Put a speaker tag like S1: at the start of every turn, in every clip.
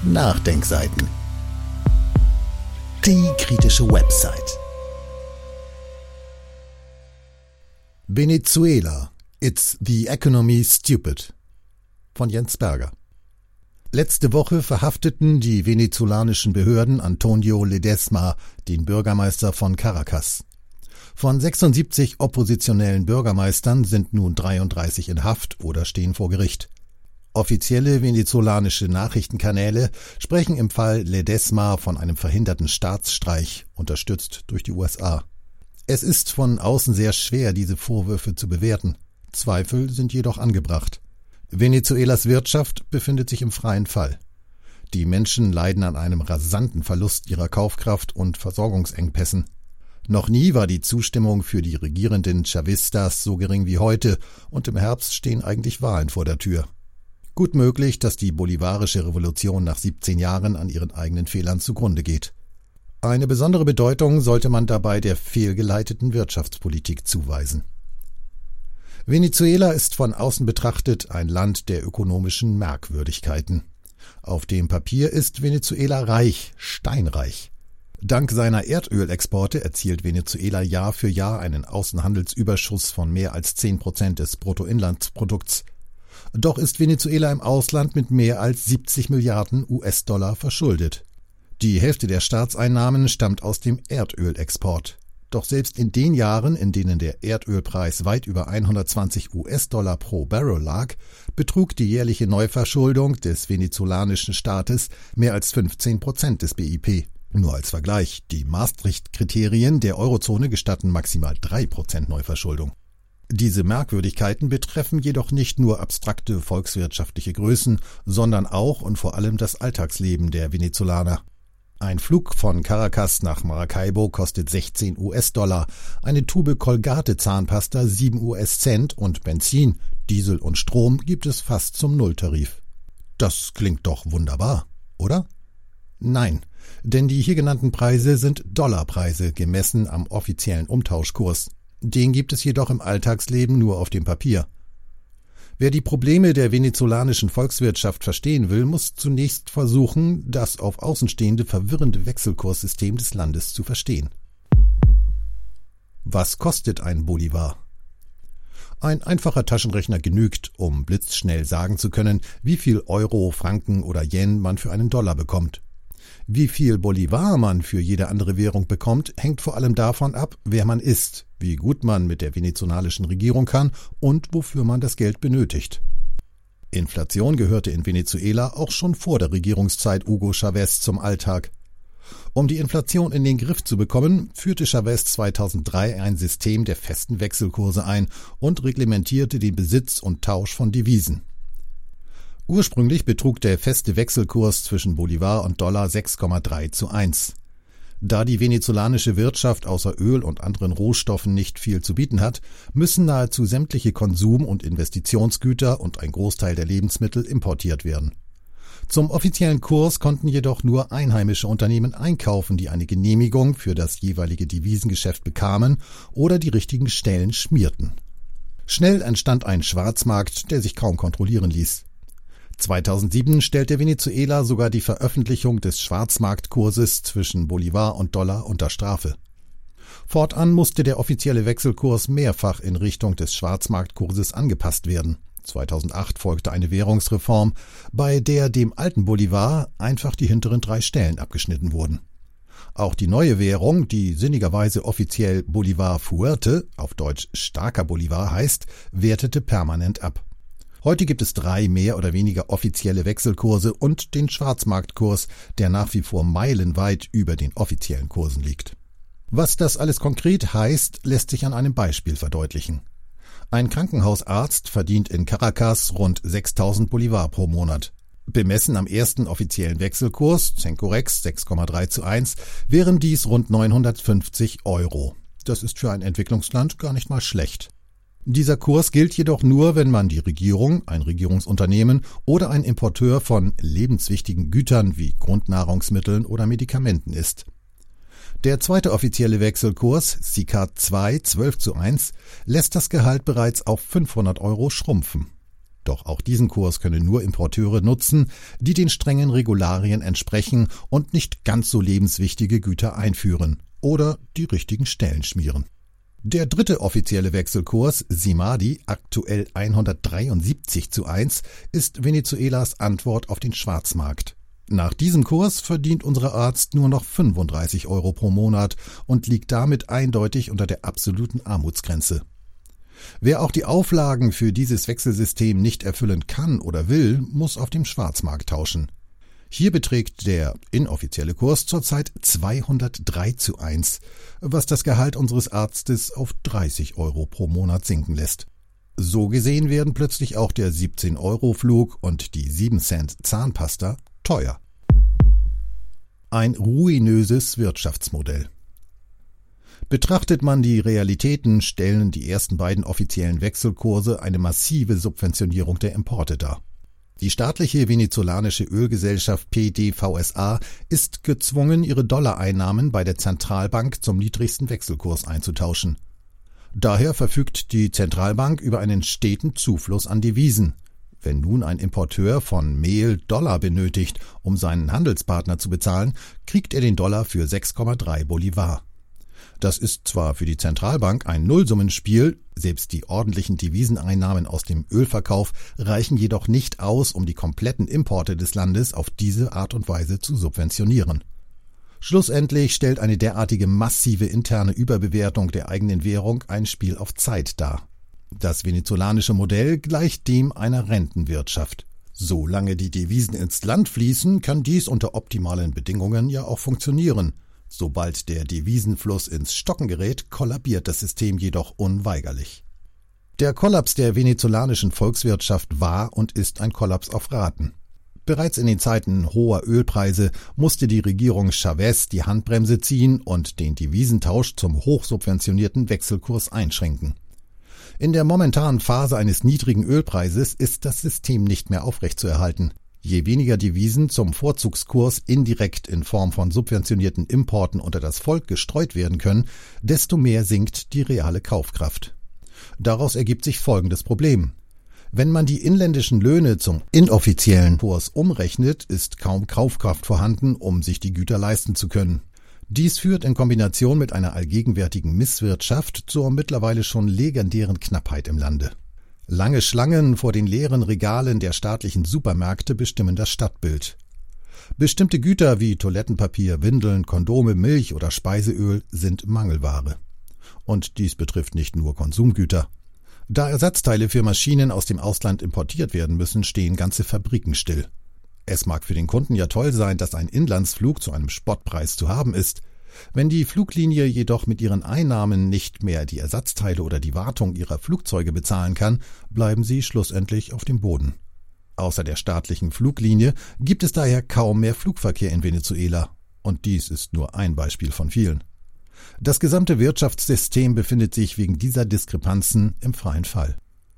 S1: Nachdenkseiten. Die kritische Website. Venezuela. It's the economy stupid. Von Jens Berger. Letzte Woche verhafteten die venezolanischen Behörden Antonio Ledezma, den Bürgermeister von Caracas. Von 76 oppositionellen Bürgermeistern sind nun 33 in Haft oder stehen vor Gericht. Offizielle venezolanische Nachrichtenkanäle sprechen im Fall Ledezma von einem verhinderten Staatsstreich, unterstützt durch die USA. Es ist von außen sehr schwer, diese Vorwürfe zu bewerten. Zweifel sind jedoch angebracht. Venezuelas Wirtschaft befindet sich im freien Fall. Die Menschen leiden an einem rasanten Verlust ihrer Kaufkraft und Versorgungsengpässen. Noch nie war die Zustimmung für die regierenden Chavistas so gering wie heute, und im Herbst stehen eigentlich Wahlen vor der Tür. Gut möglich, dass die bolivarische Revolution nach 17 Jahren an ihren eigenen Fehlern zugrunde geht. Eine besondere Bedeutung sollte man dabei der fehlgeleiteten Wirtschaftspolitik zuweisen. Venezuela ist von außen betrachtet ein Land der ökonomischen Merkwürdigkeiten. Auf dem Papier ist Venezuela reich, steinreich. Dank seiner Erdölexporte erzielt Venezuela Jahr für Jahr einen Außenhandelsüberschuss von mehr als 10% des Bruttoinlandsprodukts. Doch ist Venezuela im Ausland mit mehr als 70 Milliarden US-Dollar verschuldet. Die Hälfte der Staatseinnahmen stammt aus dem Erdölexport. Doch selbst in den Jahren, in denen der Erdölpreis weit über 120 US-Dollar pro Barrel lag, betrug die jährliche Neuverschuldung des venezolanischen Staates mehr als 15% des BIP. Nur als Vergleich, die Maastricht-Kriterien der Eurozone gestatten maximal 3% Neuverschuldung. Diese Merkwürdigkeiten betreffen jedoch nicht nur abstrakte volkswirtschaftliche Größen, sondern auch und vor allem das Alltagsleben der Venezolaner. Ein Flug von Caracas nach Maracaibo kostet 16 US-Dollar, eine Tube Colgate-Zahnpasta 7 US-Cent und Benzin, Diesel und Strom gibt es fast zum Nulltarif. Das klingt doch wunderbar, oder? Nein, denn die hier genannten Preise sind Dollarpreise, gemessen am offiziellen Umtauschkurs. Den gibt es jedoch im Alltagsleben nur auf dem Papier. Wer die Probleme der venezolanischen Volkswirtschaft verstehen will, muss zunächst versuchen, das auf Außenstehende verwirrende Wechselkurssystem des Landes zu verstehen. Was kostet ein Bolivar? Ein einfacher Taschenrechner genügt, um blitzschnell sagen zu können, wie viel Euro, Franken oder Yen man für einen Dollar bekommt. Wie viel Bolivar man für jede andere Währung bekommt, hängt vor allem davon ab, wer man ist, wie gut man mit der venezolanischen Regierung kann und wofür man das Geld benötigt. Inflation gehörte in Venezuela auch schon vor der Regierungszeit Hugo Chávez zum Alltag. Um die Inflation in den Griff zu bekommen, führte Chávez 2003 ein System der festen Wechselkurse ein und reglementierte den Besitz und Tausch von Devisen. Ursprünglich betrug der feste Wechselkurs zwischen Bolivar und Dollar 6,3:1. Da die venezolanische Wirtschaft außer Öl und anderen Rohstoffen nicht viel zu bieten hat, müssen nahezu sämtliche Konsum- und Investitionsgüter und ein Großteil der Lebensmittel importiert werden. Zum offiziellen Kurs konnten jedoch nur einheimische Unternehmen einkaufen, die eine Genehmigung für das jeweilige Devisengeschäft bekamen oder die richtigen Stellen schmierten. Schnell entstand ein Schwarzmarkt, der sich kaum kontrollieren ließ. 2007 stellte Venezuela sogar die Veröffentlichung des Schwarzmarktkurses zwischen Bolivar und Dollar unter Strafe. Fortan musste der offizielle Wechselkurs mehrfach in Richtung des Schwarzmarktkurses angepasst werden. 2008 folgte eine Währungsreform, bei der dem alten Bolivar einfach die hinteren 3 Stellen abgeschnitten wurden. Auch die neue Währung, die sinnigerweise offiziell Bolivar Fuerte, auf Deutsch starker Bolivar heißt, wertete permanent ab. Heute gibt es 3 mehr oder weniger offizielle Wechselkurse und den Schwarzmarktkurs, der nach wie vor meilenweit über den offiziellen Kursen liegt. Was das alles konkret heißt, lässt sich an einem Beispiel verdeutlichen. Ein Krankenhausarzt verdient in Caracas rund 6.000 Bolivar pro Monat. Bemessen am ersten offiziellen Wechselkurs, Cencorex 6,3:1, wären dies rund 950 Euro. Das ist für ein Entwicklungsland gar nicht mal schlecht. Dieser Kurs gilt jedoch nur, wenn man die Regierung, ein Regierungsunternehmen oder ein Importeur von lebenswichtigen Gütern wie Grundnahrungsmitteln oder Medikamenten ist. Der zweite offizielle Wechselkurs, SICAD 2, 12:1, lässt das Gehalt bereits auf 500 Euro schrumpfen. Doch auch diesen Kurs können nur Importeure nutzen, die den strengen Regularien entsprechen und nicht ganz so lebenswichtige Güter einführen oder die richtigen Stellen schmieren. Der dritte offizielle Wechselkurs, Simadi, aktuell 173:1, ist Venezuelas Antwort auf den Schwarzmarkt. Nach diesem Kurs verdient unser Arzt nur noch 35 € pro Monat und liegt damit eindeutig unter der absoluten Armutsgrenze. Wer auch die Auflagen für dieses Wechselsystem nicht erfüllen kann oder will, muss auf dem Schwarzmarkt tauschen. Hier beträgt der inoffizielle Kurs zurzeit 203:1, was das Gehalt unseres Arztes auf 30 € pro Monat sinken lässt. So gesehen werden plötzlich auch der 17-€-Flug und die 7 Cent Zahnpasta teuer. Ein ruinöses Wirtschaftsmodell. Betrachtet man die Realitäten, stellen die ersten beiden offiziellen Wechselkurse eine massive Subventionierung der Importe dar. Die staatliche venezolanische Ölgesellschaft PDVSA ist gezwungen, ihre Dollareinnahmen bei der Zentralbank zum niedrigsten Wechselkurs einzutauschen. Daher verfügt die Zentralbank über einen steten Zufluss an Devisen. Wenn nun ein Importeur von Mehl Dollar benötigt, um seinen Handelspartner zu bezahlen, kriegt er den Dollar für 6,3 Bolivar. Das ist zwar für die Zentralbank ein Nullsummenspiel, selbst die ordentlichen Deviseneinnahmen aus dem Ölverkauf reichen jedoch nicht aus, um die kompletten Importe des Landes auf diese Art und Weise zu subventionieren. Schlussendlich stellt eine derartige massive interne Überbewertung der eigenen Währung ein Spiel auf Zeit dar. Das venezolanische Modell gleicht dem einer Rentenwirtschaft. Solange die Devisen ins Land fließen, kann dies unter optimalen Bedingungen ja auch funktionieren. Sobald der Devisenfluss ins Stocken gerät, kollabiert das System jedoch unweigerlich. Der Kollaps der venezolanischen Volkswirtschaft war und ist ein Kollaps auf Raten. Bereits in den Zeiten hoher Ölpreise musste die Regierung Chávez die Handbremse ziehen und den Devisentausch zum hochsubventionierten Wechselkurs einschränken. In der momentanen Phase eines niedrigen Ölpreises ist das System nicht mehr aufrechtzuerhalten. Je weniger Devisen zum Vorzugskurs indirekt in Form von subventionierten Importen unter das Volk gestreut werden können, desto mehr sinkt die reale Kaufkraft. Daraus ergibt sich folgendes Problem. Wenn man die inländischen Löhne zum inoffiziellen Kurs umrechnet, ist kaum Kaufkraft vorhanden, um sich die Güter leisten zu können. Dies führt in Kombination mit einer allgegenwärtigen Misswirtschaft zur mittlerweile schon legendären Knappheit im Lande. Lange Schlangen vor den leeren Regalen der staatlichen Supermärkte bestimmen das Stadtbild. Bestimmte Güter wie Toilettenpapier, Windeln, Kondome, Milch oder Speiseöl sind Mangelware. Und dies betrifft nicht nur Konsumgüter. Da Ersatzteile für Maschinen aus dem Ausland importiert werden müssen, stehen ganze Fabriken still. Es mag für den Kunden ja toll sein, dass ein Inlandsflug zu einem Spottpreis zu haben ist. Wenn die Fluglinie jedoch mit ihren Einnahmen nicht mehr die Ersatzteile oder die Wartung ihrer Flugzeuge bezahlen kann, bleiben sie schlussendlich auf dem Boden. Außer der staatlichen Fluglinie gibt es daher kaum mehr Flugverkehr in Venezuela. Und dies ist nur ein Beispiel von vielen. Das gesamte Wirtschaftssystem befindet sich wegen dieser Diskrepanzen im freien Fall.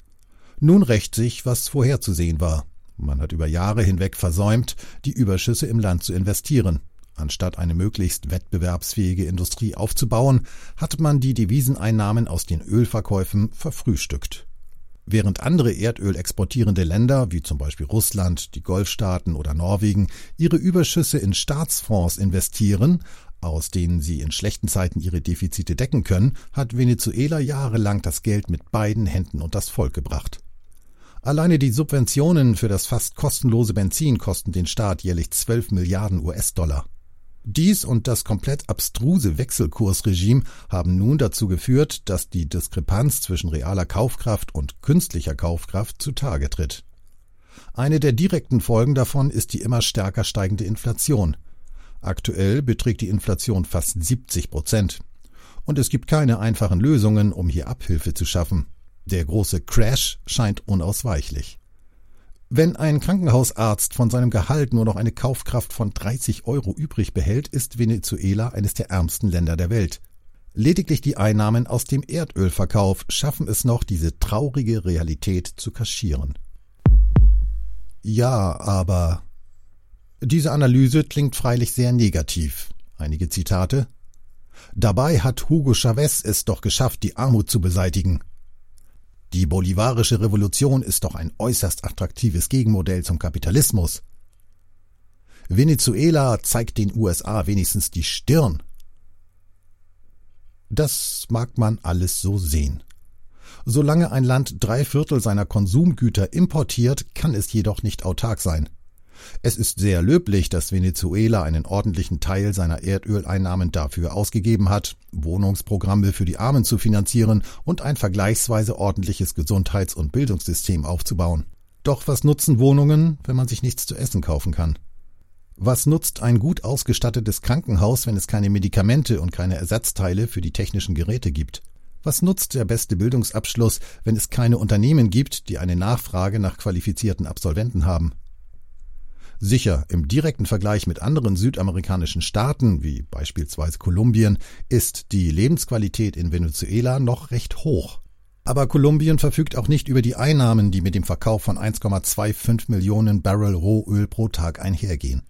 S1: Nun rächt sich, was vorherzusehen war. Man hat über Jahre hinweg versäumt, die Überschüsse im Land zu investieren. Anstatt eine möglichst wettbewerbsfähige Industrie aufzubauen, hat man die Deviseneinnahmen aus den Ölverkäufen verfrühstückt. Während andere Erdöl exportierende Länder, wie zum Beispiel Russland, die Golfstaaten oder Norwegen, ihre Überschüsse in Staatsfonds investieren, aus denen sie in schlechten Zeiten ihre Defizite decken können, hat Venezuela jahrelang das Geld mit beiden Händen unter das Volk gebracht. Alleine die Subventionen für das fast kostenlose Benzin kosten den Staat jährlich 12 Milliarden US-Dollar. Dies und das komplett abstruse Wechselkursregime haben nun dazu geführt, dass die Diskrepanz zwischen realer Kaufkraft und künstlicher Kaufkraft zutage tritt. Eine der direkten Folgen davon ist die immer stärker steigende Inflation. Aktuell beträgt die Inflation fast 70%. Und es gibt keine einfachen Lösungen, um hier Abhilfe zu schaffen. Der große Crash scheint unausweichlich. Wenn ein Krankenhausarzt von seinem Gehalt nur noch eine Kaufkraft von 30 € übrig behält, ist Venezuela eines der ärmsten Länder der Welt. Lediglich die Einnahmen aus dem Erdölverkauf schaffen es noch, diese traurige Realität zu kaschieren. Ja, aber diese Analyse klingt freilich sehr negativ. Einige Zitate. Dabei hat Hugo Chávez es doch geschafft, die Armut zu beseitigen. Die bolivarische Revolution ist doch ein äußerst attraktives Gegenmodell zum Kapitalismus. Venezuela zeigt den USA wenigstens die Stirn. Das mag man alles so sehen. Solange ein Land 3/4 seiner Konsumgüter importiert, kann es jedoch nicht autark sein. Es ist sehr löblich, dass Venezuela einen ordentlichen Teil seiner Erdöleinnahmen dafür ausgegeben hat, Wohnungsprogramme für die Armen zu finanzieren und ein vergleichsweise ordentliches Gesundheits- und Bildungssystem aufzubauen. Doch was nutzen Wohnungen, wenn man sich nichts zu essen kaufen kann? Was nutzt ein gut ausgestattetes Krankenhaus, wenn es keine Medikamente und keine Ersatzteile für die technischen Geräte gibt? Was nutzt der beste Bildungsabschluss, wenn es keine Unternehmen gibt, die eine Nachfrage nach qualifizierten Absolventen haben? Sicher, im direkten Vergleich mit anderen südamerikanischen Staaten, wie beispielsweise Kolumbien, ist die Lebensqualität in Venezuela noch recht hoch. Aber Kolumbien verfügt auch nicht über die Einnahmen, die mit dem Verkauf von 1,25 Millionen Barrel Rohöl pro Tag einhergehen.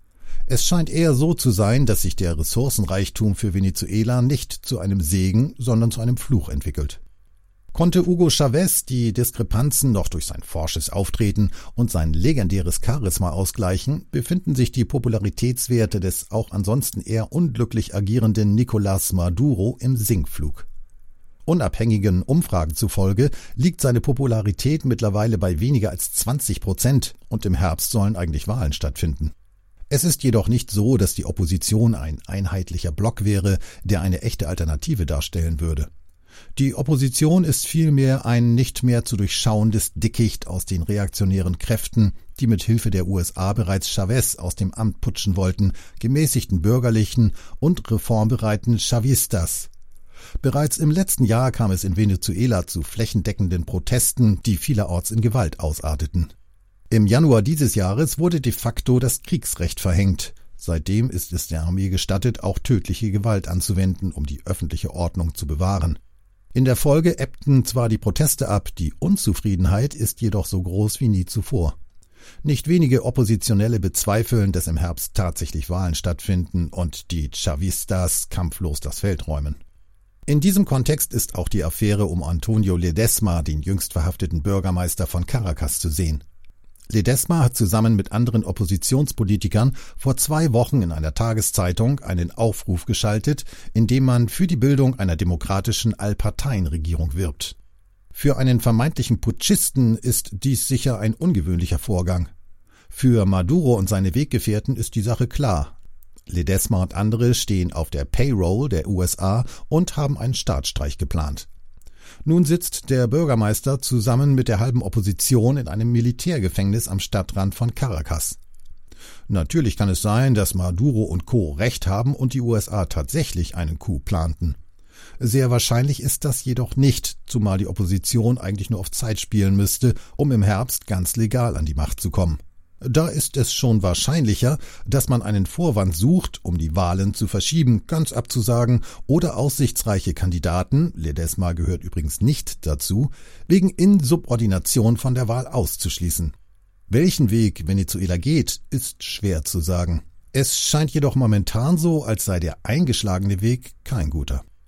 S1: Es scheint eher so zu sein, dass sich der Ressourcenreichtum für Venezuela nicht zu einem Segen, sondern zu einem Fluch entwickelt. Konnte Hugo Chavez die Diskrepanzen noch durch sein forsches Auftreten und sein legendäres Charisma ausgleichen, befinden sich die Popularitätswerte des auch ansonsten eher unglücklich agierenden Nicolás Maduro im Sinkflug. Unabhängigen Umfragen zufolge liegt seine Popularität mittlerweile bei weniger als 20% und im Herbst sollen eigentlich Wahlen stattfinden. Es ist jedoch nicht so, dass die Opposition ein einheitlicher Block wäre, der eine echte Alternative darstellen würde. Die Opposition ist vielmehr ein nicht mehr zu durchschauendes Dickicht aus den reaktionären Kräften, die mit Hilfe der USA bereits Chavez aus dem Amt putschen wollten, gemäßigten Bürgerlichen und reformbereiten Chavistas. Bereits im letzten Jahr kam es in Venezuela zu flächendeckenden Protesten, die vielerorts in Gewalt ausarteten. Im Januar dieses Jahres wurde de facto das Kriegsrecht verhängt. Seitdem ist es der Armee gestattet, auch tödliche Gewalt anzuwenden, um die öffentliche Ordnung zu bewahren. In der Folge ebbten zwar die Proteste ab, die Unzufriedenheit ist jedoch so groß wie nie zuvor. Nicht wenige Oppositionelle bezweifeln, dass im Herbst tatsächlich Wahlen stattfinden und die Chavistas kampflos das Feld räumen. In diesem Kontext ist auch die Affäre um Antonio Ledesma, den jüngst verhafteten Bürgermeister von Caracas, zu sehen. Ledesma hat zusammen mit anderen Oppositionspolitikern vor 2 Wochen in einer Tageszeitung einen Aufruf geschaltet, in dem man für die Bildung einer demokratischen Allparteienregierung wirbt. Für einen vermeintlichen Putschisten ist dies sicher ein ungewöhnlicher Vorgang. Für Maduro und seine Weggefährten ist die Sache klar. Ledesma und andere stehen auf der Payroll der USA und haben einen Staatsstreich geplant. Nun sitzt der Bürgermeister zusammen mit der halben Opposition in einem Militärgefängnis am Stadtrand von Caracas. Natürlich kann es sein, dass Maduro und Co. recht haben und die USA tatsächlich einen Coup planten. Sehr wahrscheinlich ist das jedoch nicht, zumal die Opposition eigentlich nur auf Zeit spielen müsste, um im Herbst ganz legal an die Macht zu kommen. Da ist es schon wahrscheinlicher, dass man einen Vorwand sucht, um die Wahlen zu verschieben, ganz abzusagen oder aussichtsreiche Kandidaten, Ledesma gehört übrigens nicht dazu, wegen Insubordination von der Wahl auszuschließen. Welchen Weg Venezuela geht, ist schwer zu sagen. Es scheint jedoch momentan so, als sei der eingeschlagene Weg kein guter.